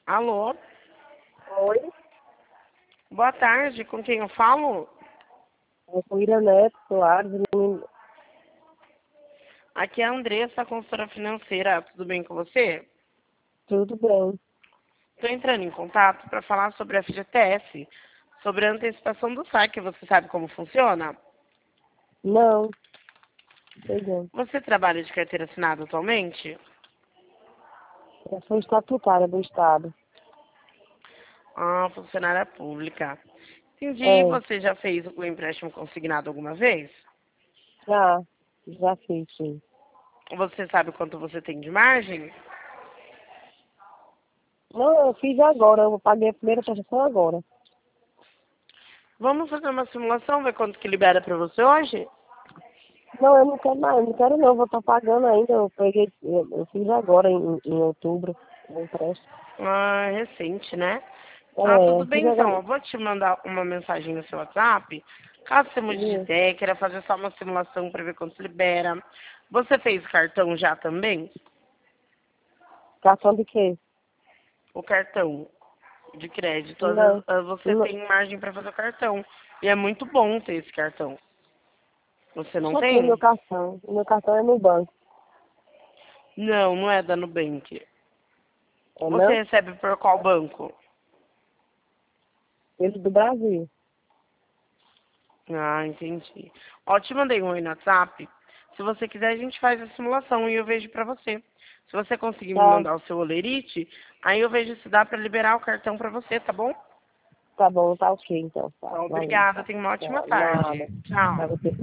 Alô, Oi, boa tarde, com quem eu falo? é com Ira Neto Soares. Aqui é a Andressa, consultora financeira, tudo bem com você? Tudo bem? Estou entrando em contato para falar sobre a FGTS, sobre a antecipação do saque, você sabe como funciona? Não, sei não. Você trabalha de carteira assinada atualmente? Eu sou estatutária do Estado. Ah, funcionária pública. Entendi, É, você já fez o empréstimo consignado alguma vez? já, já fiz, sim. Você sabe quanto você tem de margem? Não, eu fiz agora, eu paguei a primeira prestação agora. Vamos fazer uma simulação, ver quanto que libera para você hoje? Não, eu não quero mais, não quero não, vou estar pagando ainda. Eu fiz agora em outubro, o empréstimo. Ah, é recente, né? Ah, É, tudo eu fiz bem então. agora. Eu vou te mandar uma mensagem no seu WhatsApp. Caso você mude de Sim. ideia, queira fazer só uma simulação para ver quanto se libera. Você fez cartão já também? Cartão de quê? O cartão de crédito. Às vezes Não, você não. tem margem para fazer o cartão. E é muito bom ter esse cartão. Você não Só tenho meu tem? cartão. O meu cartão é no banco. Não, não é da Nubank. É Você não? recebe por qual banco? Ele do Brasil. Ah, entendi. Ó, te mandei um aí no WhatsApp. Se você quiser, a gente faz a simulação e eu vejo pra você. Se você conseguir me Tá, mandar o seu olerite, aí eu vejo se dá pra liberar o cartão pra você, tá bom? tá bom, tá ok então. Tá, Então, valeu. obrigada. Tenha uma ótima Tá, nada. tarde. Tchau. Pra você